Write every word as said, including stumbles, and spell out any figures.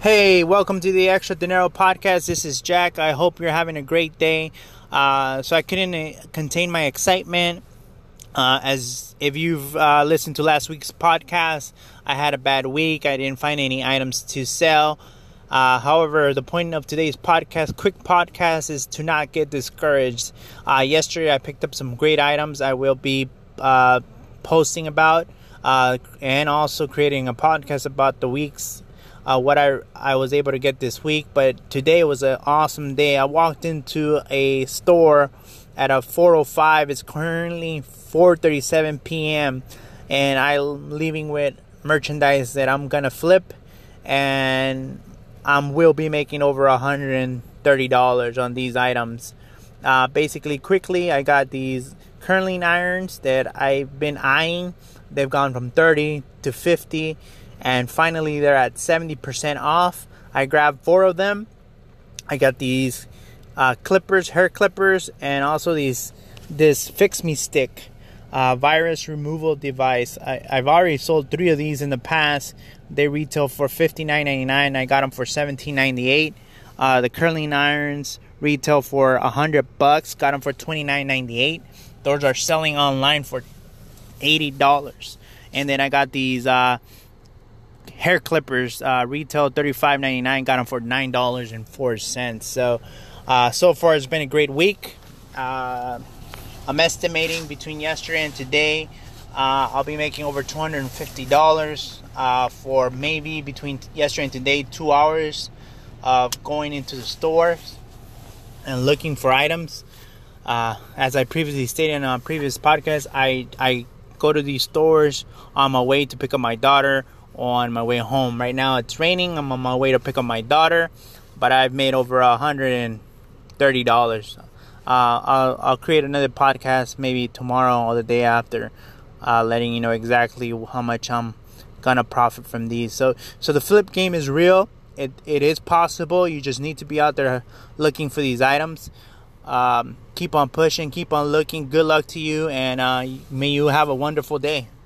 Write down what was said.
Hey, welcome to the Extra Dinero podcast. This is Jack. I hope you're having a great day. Uh, so I couldn't uh, contain my excitement. Uh, as if you've uh, listened to last week's podcast, I had a bad week. I didn't find any items to sell. Uh, however, the point of today's podcast, quick podcast, is to not get discouraged. Uh, yesterday, I picked up some great items I will be uh, posting about uh, and also creating a podcast about the week's Uh, what I I was able to get this week. But today was an awesome day. I walked into a store at a four oh five. It's currently four thirty-seven p.m. and I'm leaving with merchandise that I'm gonna flip, and I will be making over one hundred thirty dollars on these items. Uh, basically, quickly, I got these curling irons that I've been eyeing. They've gone from thirty to fifty. And finally, they're at seventy percent off. I grabbed four of them. I got these uh, clippers, hair clippers, and also these this Fix Me Stick uh, virus removal device. I, I've already sold three of these in the past. They retail for fifty-nine ninety-nine. I got them for seventeen ninety-eight. Uh, the curling irons retail for one hundred bucks. Got them for twenty-nine ninety-eight. Those are selling online for eighty dollars. And then I got these Uh, hair clippers, uh, retail thirty-five ninety-nine, got them for nine dollars and four cents. So, uh, so far it's been a great week. Uh, I'm estimating between yesterday and today, uh, I'll be making over two hundred fifty dollars uh, for maybe between yesterday and today, two hours of going into the stores and looking for items. Uh, as I previously stated in a previous podcast, I, I go to these stores on my way to pick up my daughter, on my way home. Right now it's raining. I'm on my way to pick up my daughter, but I've made over one hundred thirty dollars. Uh, I'll, I'll create another podcast maybe tomorrow or the day after, uh, letting you know exactly how much I'm gonna profit from these. So, so the flip game is real. It it is possible. You just need to be out there looking for these items. Um, keep on pushing. Keep on looking. Good luck to you, and uh, may you have a wonderful day.